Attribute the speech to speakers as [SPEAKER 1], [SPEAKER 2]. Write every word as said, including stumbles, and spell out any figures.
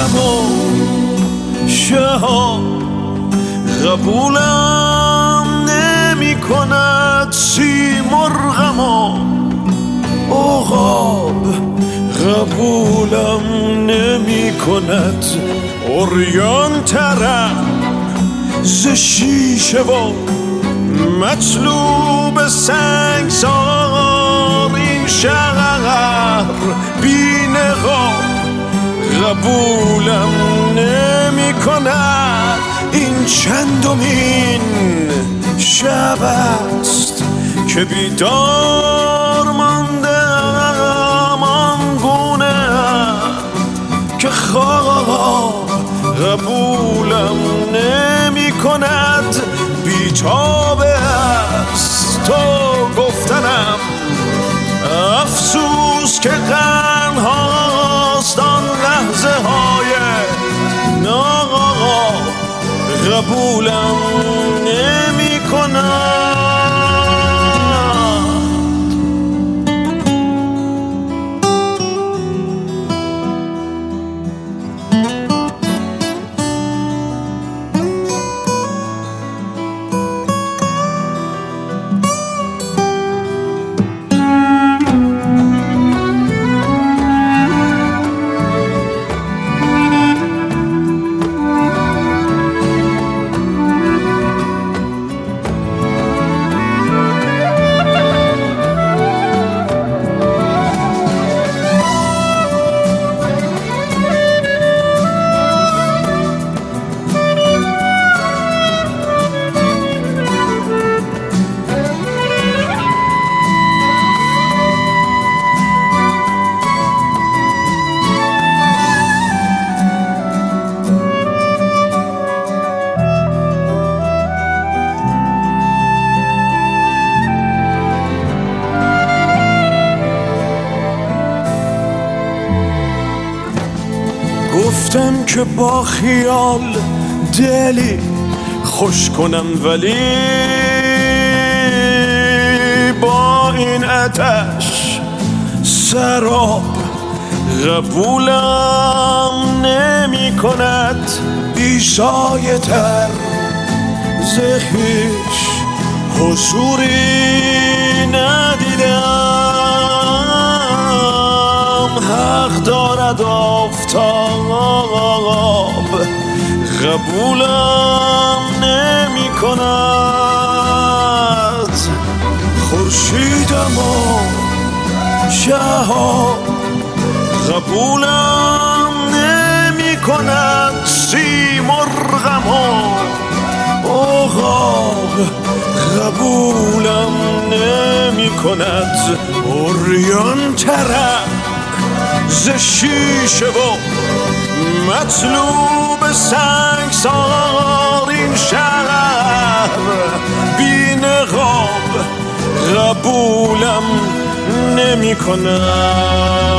[SPEAKER 1] خورشیدم و شهاب قبولم نمی کند سیمرغم و عقاب قبولم نمی کند عریان ترم ز شیشه و مطلوب سنگسار این شهر بی نقاب قبولم نمی کند این چندمین شب است که بیدار ماندم آنگونه که خواب قبولم نمی کند بیتابه است تو گفتنم افسوس که غم هاست آن لحظه های ناقاب قبولم نمی کند. گفتم که با خیال دلی خوش کنم ولی با این آتش سراب قبولم نمی کند بیسایه تر ز خویش حضوری ندیدم حق دارد آفتاب قبولم نمی کند خورشیدم و شهاب قبولم نمی کند سیمرغم و عقاب قبولم نمی کند عریان ترک ز شیشه و مطلوب سنگسار این شهر بی نقاب قبولم نمی کند.